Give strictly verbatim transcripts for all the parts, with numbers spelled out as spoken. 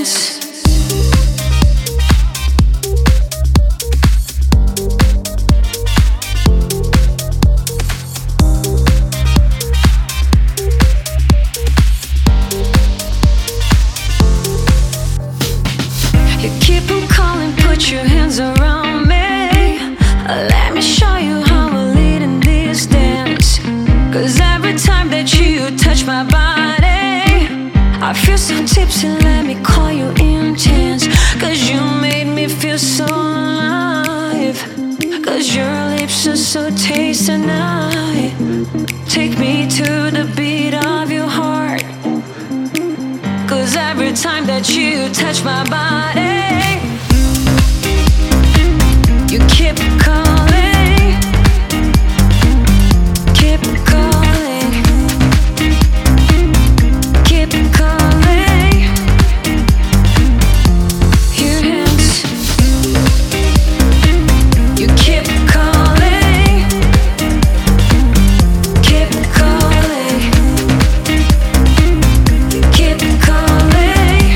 hands. You keep on calling, put your hands around me. Let me show you how we're leading this dance. Cause every time that you touch my body, I feel so tipsy, let me call you intense. Cause you made me feel so alive. Cause your lips are so tasty now. Take me to the beat of your heart. Cause every time that you touch my body, you keep calling, keep calling, keep calling. Your hands, you keep calling, keep calling, you keep calling.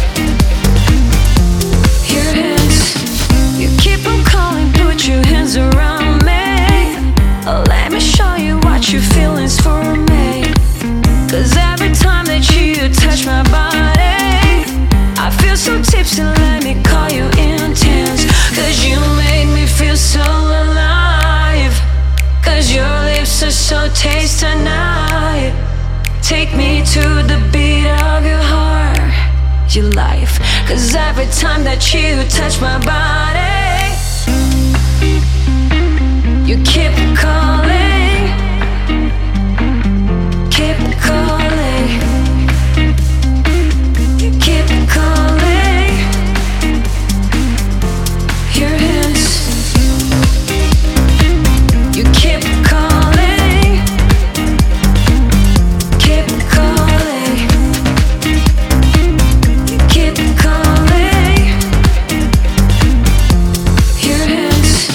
Your hands, you keep on calling, put your hands around me. Let me show you what your feelings for me. Cause every time that you touch my body, I feel so tipsy, let me call you intense. Cause you make me feel so alive. Cause your lips are so tasty now. Take me to the beat of your heart, your life. Cause every time that you touch my body, you keep calling, keep calling, you keep calling. Your hands, you keep calling, keep calling, you keep calling. Your hands.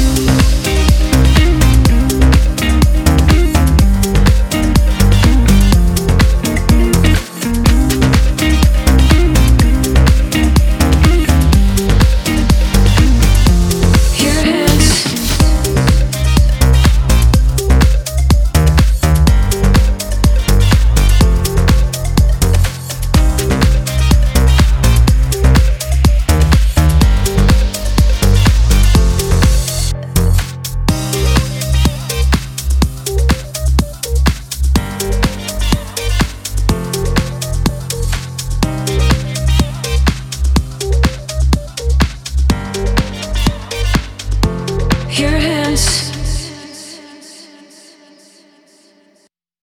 Your hands. Your hands.